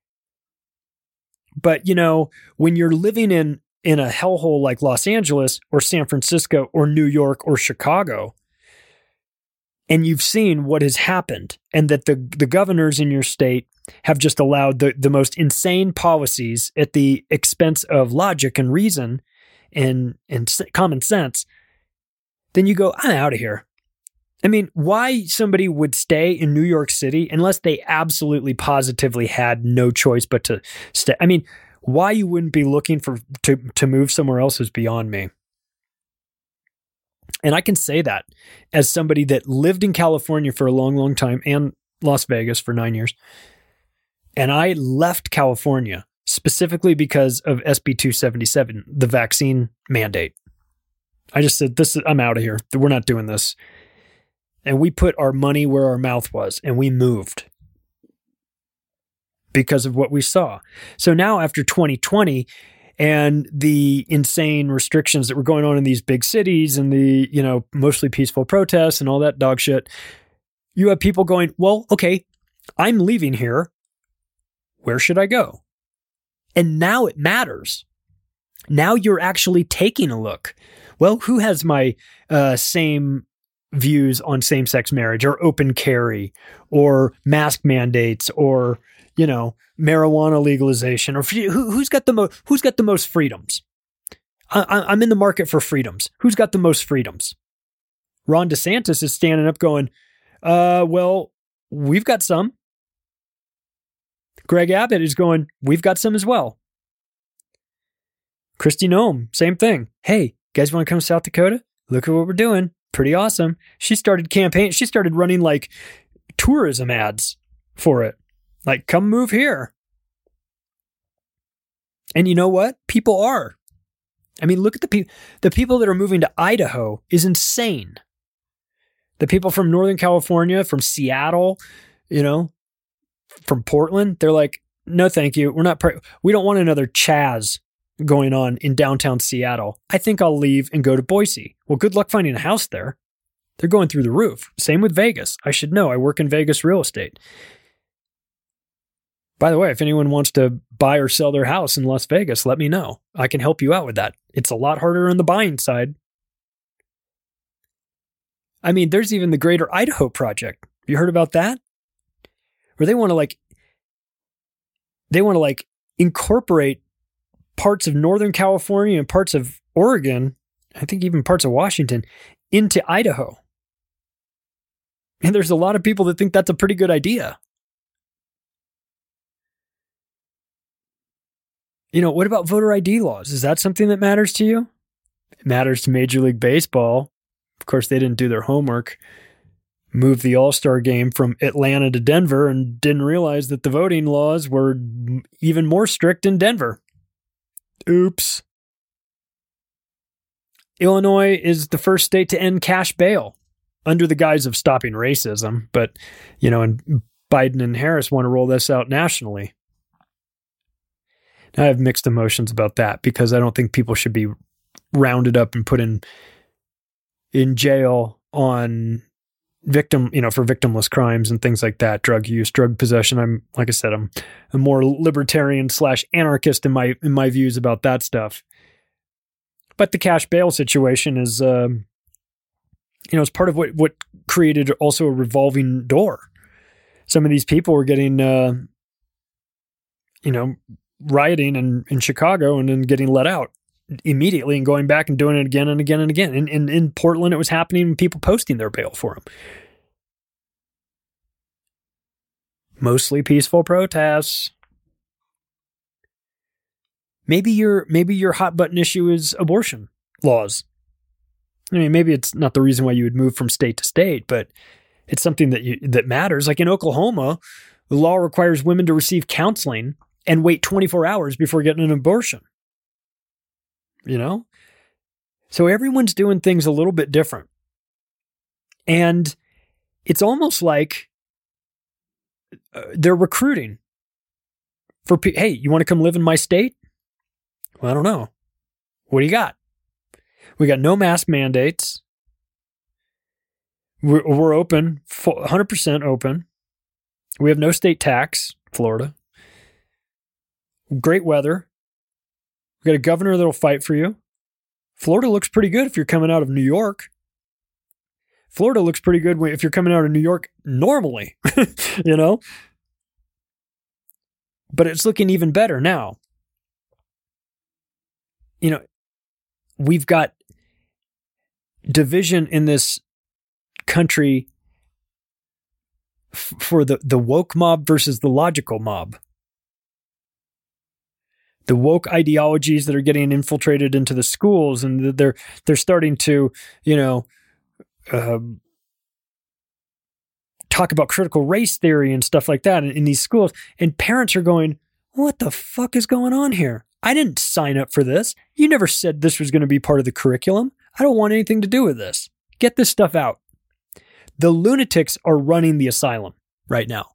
But, when you're living in a hellhole like Los Angeles or San Francisco or New York or Chicago, and you've seen what has happened and that the governors in your state have just allowed the most insane policies at the expense of logic and reason and common sense, then you go, I'm out of here. Why somebody would stay in New York City unless they absolutely positively had no choice but to stay. Why you wouldn't be looking to move somewhere else is beyond me. And I can say that as somebody that lived in California for a long, long time and Las Vegas for 9 years. And I left California specifically because of SB 277, the vaccine mandate. I just said, I'm out of here. We're not doing this. And we put our money where our mouth was, and we moved because of what we saw. So now after 2020 and the insane restrictions that were going on in these big cities and the, mostly peaceful protests and all that dog shit, you have people going, well, okay, I'm leaving here. Where should I go? And now it matters. Now you're actually taking a look. Well, who has my same views on same-sex marriage or open carry or mask mandates or, marijuana legalization, or who's got the most freedoms? I'm in the market for freedoms. Who's got the most freedoms? Ron DeSantis is standing up going, well, we've got some. Greg Abbott is going, we've got some as well. Kristi Noem, same thing. Hey, guys want to come to South Dakota? Look at what we're doing. Pretty awesome. She started running like tourism ads for it. Like, come move here. And you know what? People are. Look at the people that are moving to Idaho is insane. The people from Northern California, from Seattle, from Portland, they're like, no, thank you. We don't want another Chaz going on in downtown Seattle. I think I'll leave and go to Boise. Well, good luck finding a house there. They're going through the roof. Same with Vegas. I should know. I work in Vegas real estate. By the way, if anyone wants to buy or sell their house in Las Vegas, let me know. I can help you out with that. It's a lot harder on the buying side. I mean, there's even the Greater Idaho Project. Have you heard about that? Where they want to incorporate parts of Northern California and parts of Oregon, I think even parts of Washington, into Idaho. And there's a lot of people that think that's a pretty good idea. You know, what about voter ID laws? Is that something that matters to you? It matters to Major League Baseball. Of course, they didn't do their homework. Moved the All-Star game from Atlanta to Denver and didn't realize that the voting laws were even more strict in Denver. Oops. Illinois is the first state to end cash bail under the guise of stopping racism. But, you know, and Biden and Harris want to roll this out nationally. I have mixed emotions about that because I don't think people should be rounded up and put in jail on for victimless crimes and things like that, drug use, drug possession. I'm a more libertarian / anarchist in my views about that stuff. But the cash bail situation is, it's part of what created also a revolving door. Some of these people were getting, rioting in Chicago and then getting let out immediately and going back and doing it again and again and again. And in Portland, it was happening with people posting their bail for them. Mostly peaceful protests. Maybe your hot button issue is abortion laws. I mean, maybe it's not the reason why you would move from state to state, but it's something that matters. Like in Oklahoma, the law requires women to receive counseling and wait 24 hours before getting an abortion. You know? So everyone's doing things a little bit different. And it's almost like they're recruiting for, hey, you want to come live in my state? Well, I don't know. What do you got? We got no mask mandates. We're open, 100% open. We have no state tax, Florida. Great weather. We got a governor that'll fight for you. Florida looks pretty good if you're coming out of New York. Florida looks pretty good if you're coming out of New York normally, you know? But it's looking even better now. You know, we've got division in this country for the woke mob versus the logical mob. The woke ideologies that are getting infiltrated into the schools, and they're starting to, talk about critical race theory and stuff like that in these schools. And parents are going, what the fuck is going on here? I didn't sign up for this. You never said this was going to be part of the curriculum. I don't want anything to do with this. Get this stuff out. The lunatics are running the asylum right now.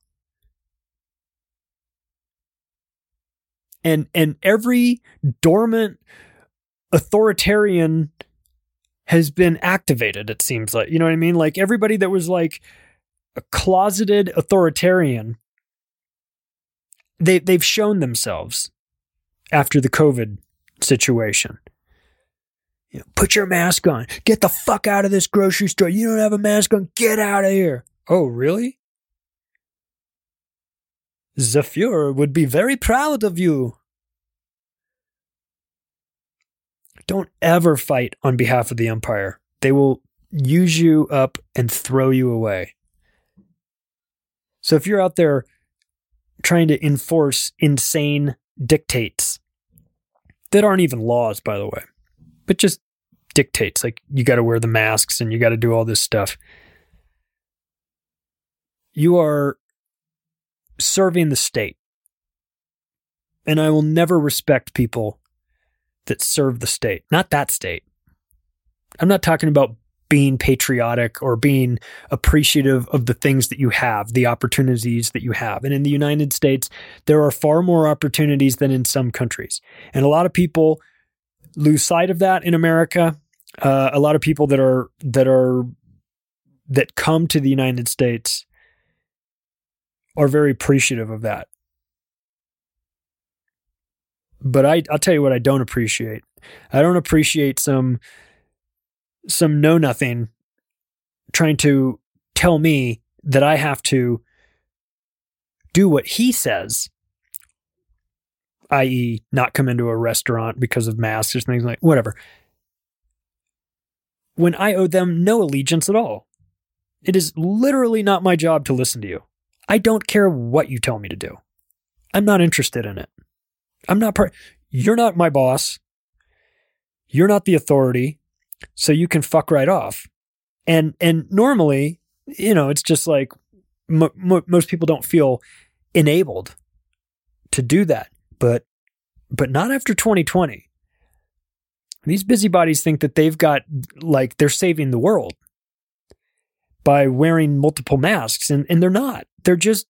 And every dormant authoritarian has been activated, it seems like. You know what I mean? Like everybody that was like a closeted authoritarian, they've shown themselves after the COVID situation. You know, put your mask on. Get the fuck out of this grocery store. You don't have a mask on. Get out of here. Oh, really? The Fuhrer would be very proud of you. Don't ever fight on behalf of the empire. They will use you up and throw you away. So if you're out there trying to enforce insane dictates that aren't even laws, by the way, but just dictates, like you got to wear the masks and you got to do all this stuff, you are serving the state. And I will never respect people that serve the state. Not that state. I'm not talking about being patriotic or being appreciative of the things that you have, the opportunities that you have. And in the United States, there are far more opportunities than in some countries. And a lot of people lose sight of that in America. A lot of people that come to the United States are very appreciative of that. But I'll tell you what I don't appreciate. I don't appreciate some know-nothing trying to tell me that I have to do what he says, i.e. not come into a restaurant because of masks or things like whatever, when I owe them no allegiance at all. It is literally not my job to listen to you. I don't care what you tell me to do. I'm not interested in it. You're not my boss. You're not the authority. So you can fuck right off. And normally, it's just like most people don't feel enabled to do that. But not after 2020. These busybodies think that they've got, like, they're saving the world by wearing multiple masks, and they're not. They're just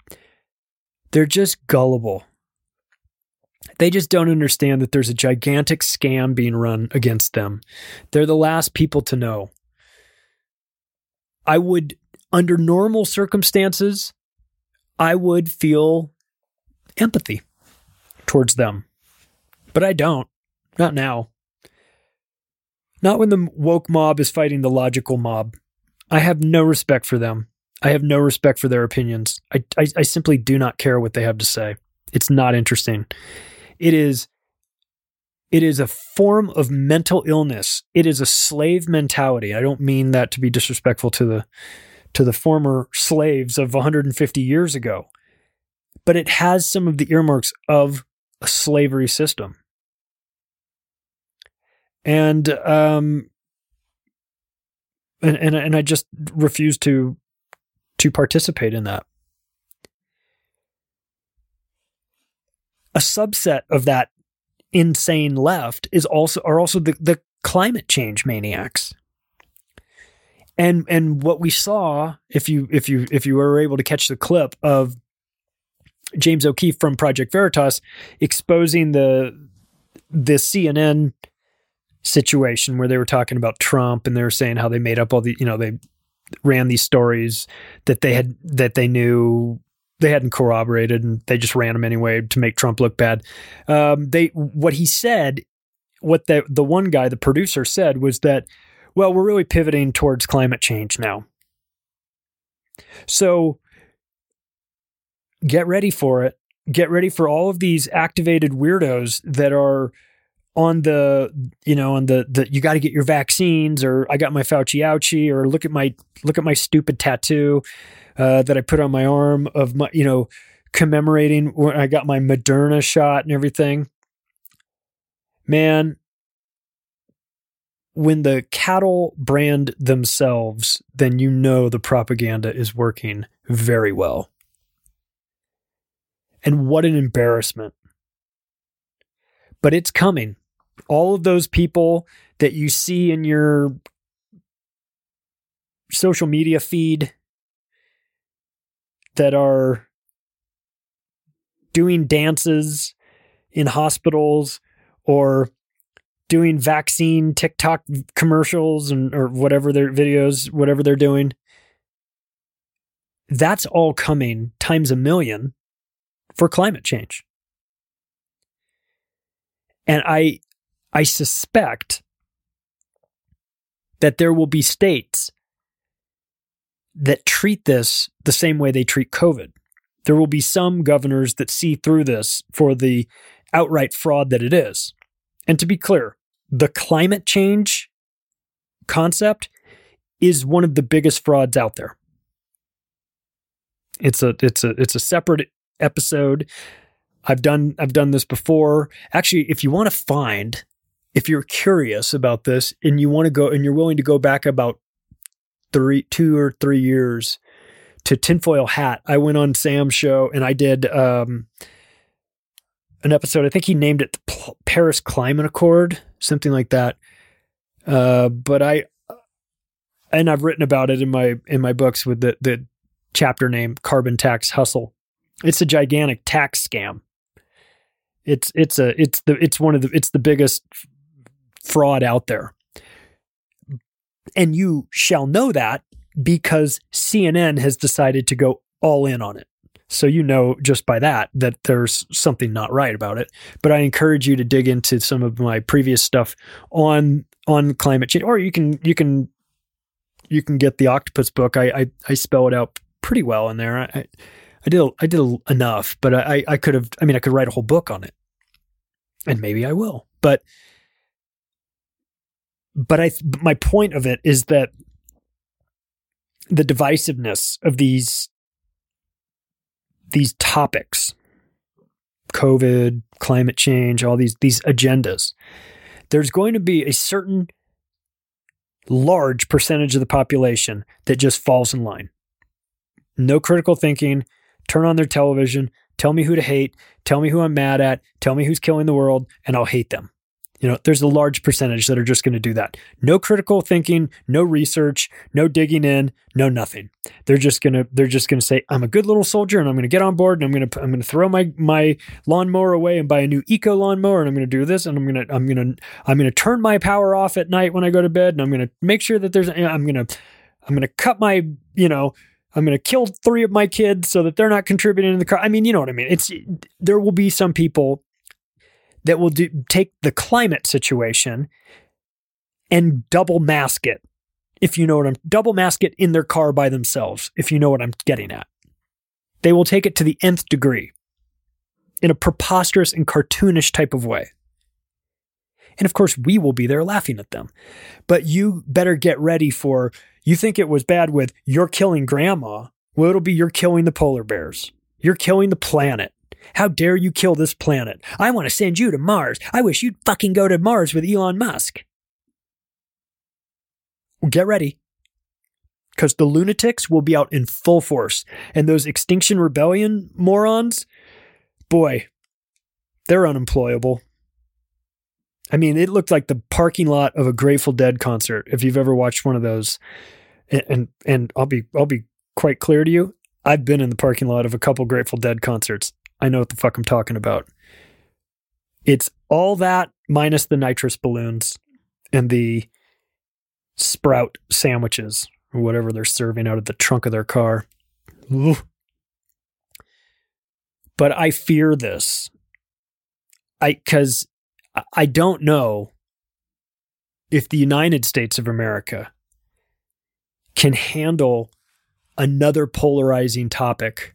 gullible. They just don't understand that there's a gigantic scam being run against them. They're the last people to know. I would, under normal circumstances, I would feel empathy towards them. But I don't. Not now. Not when the woke mob is fighting the logical mob. I have no respect for them. I have no respect for their opinions. I simply do not care what they have to say. It's not interesting. It is a form of mental illness. It is a slave mentality. I don't mean that to be disrespectful to the former slaves of 150 years ago, but it has some of the earmarks of a slavery system. And I just refuse to participate in that. A subset of that insane left are also the climate change maniacs. And what we saw, if you were able to catch the clip of James O'Keefe from Project Veritas exposing the CNN situation where they were talking about Trump, and they were saying how they made up all the, they ran these stories that they knew they hadn't corroborated, and they just ran them anyway to make Trump look bad. What he said, what the one guy, the producer, said was that, well, we're really pivoting towards climate change now. So get ready for it. Get ready for all of these activated weirdos that are on the you got to get your vaccines, or I got my Fauci ouchie, or look at my stupid tattoo that I put on my arm of my, commemorating when I got my Moderna shot and everything. Man, when the cattle brand themselves, then the propaganda is working very well. And what an embarrassment. But it's coming. All of those people that you see in your social media feed that are doing dances in hospitals or doing vaccine TikTok commercials or whatever their videos, whatever they're doing, that's all coming times a million for climate change. And I suspect that there will be states that treat this the same way they treat COVID. There will be some governors that see through this for the outright fraud that it is. And to be clear, the climate change concept is one of the biggest frauds out there. It's a separate episode. I've done this before. Actually, if you're curious about this and you want to go and you're willing to go back about 2 or 3 years to Tinfoil Hat, I went on Sam's show and I did an episode. I think he named it the Paris Climate Accord, something like that. But and I've written about it in my books with the chapter name Carbon Tax Hustle. It's a gigantic tax scam. It's the biggest fraud out there. And you shall know that because CNN has decided to go all in on it. So you know just by that there's something not right about it. But I encourage you to dig into some of my previous stuff on climate change, or you can get the Octopus book. I spell it out pretty well in there. I did enough, but I could write a whole book on it, and maybe I will. But my point of it is that the divisiveness of these topics, COVID, climate change, all these agendas, there's going to be a certain large percentage of the population that just falls in line. No critical thinking, turn on their television, tell me who to hate, tell me who I'm mad at, tell me who's killing the world, and I'll hate them. There's a large percentage that are just going to do that. No critical thinking, no research, no digging in, no nothing. They're just going to say, I'm a good little soldier and I'm going to get on board and I'm going to throw my lawnmower away and buy a new eco lawnmower, and I'm going to do this, and I'm going to turn my power off at night when I go to bed, and I'm going to make sure that I'm going to cut my, I'm going to kill 3 of my kids so that they're not contributing to the car. I mean, you know what I mean? There will be some people that will take the climate situation and double mask it, if you know what double mask it in their car by themselves, if you know what I'm getting at. They will take it to the nth degree in a preposterous and cartoonish type of way. And of course, we will be there laughing at them. But you better get ready for, you think it was bad with you're killing grandma. Well, it'll be you're killing the polar bears. You're killing the planet. How dare you kill this planet? I want to send you to Mars. I wish you'd fucking go to Mars with Elon Musk. Well, get ready. Because the lunatics will be out in full force. And those Extinction Rebellion morons, boy, they're unemployable. I mean, it looked like the parking lot of a Grateful Dead concert, if you've ever watched one of those. And I'll be quite clear to you, I've been in the parking lot of a couple Grateful Dead concerts. I know what the fuck I'm talking about. It's all that minus the nitrous balloons and the Sprout sandwiches or whatever they're serving out of the trunk of their car. Ooh. But I fear this. Because I don't know if the United States of America can handle another polarizing topic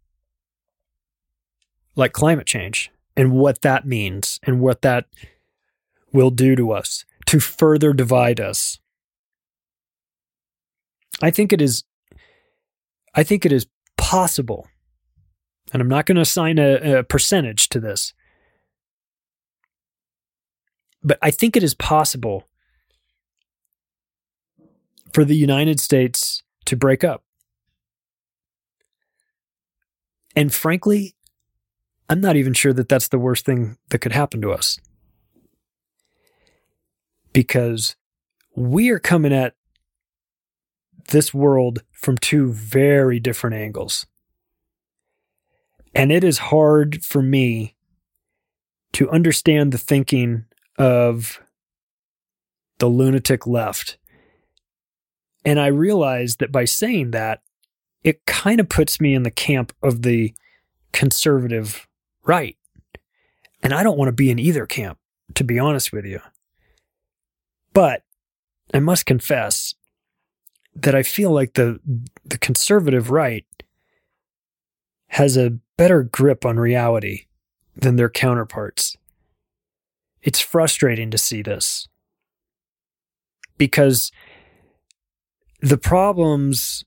like climate change and what that means and what that will do to us to further divide us. I think it is possible, and I'm not going to assign a percentage to this, but I think it is possible for the United States to break up. And frankly, I'm not even sure that that's the worst thing that could happen to us. Because we are coming at this world from 2 very different angles. And it is hard for me to understand the thinking of the lunatic left. And I realize that by saying that, it kind of puts me in the camp of the conservative right. And I don't want to be in either camp, to be honest with you. But I must confess that I feel like the conservative right has a better grip on reality than their counterparts. It's frustrating to see this because the problems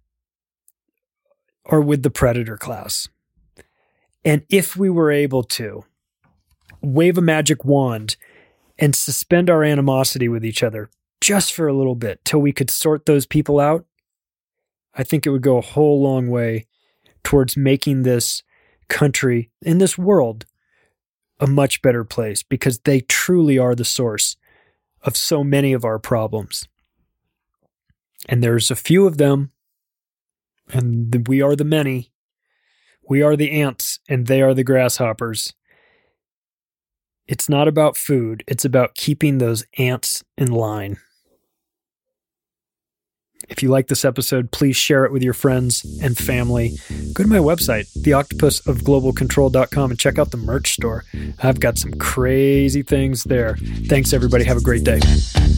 are with the predator class. And if we were able to wave a magic wand and suspend our animosity with each other just for a little bit till we could sort those people out, I think it would go a whole long way towards making this country and this world a much better place, because they truly are the source of so many of our problems. And there's a few of them, and we are the many. We are the ants, and they are the grasshoppers. It's not about food. It's about keeping those ants in line. If you like this episode, please share it with your friends and family. Go to my website, theoctopusofglobalcontrol.com, and check out the merch store. I've got some crazy things there. Thanks, everybody. Have a great day.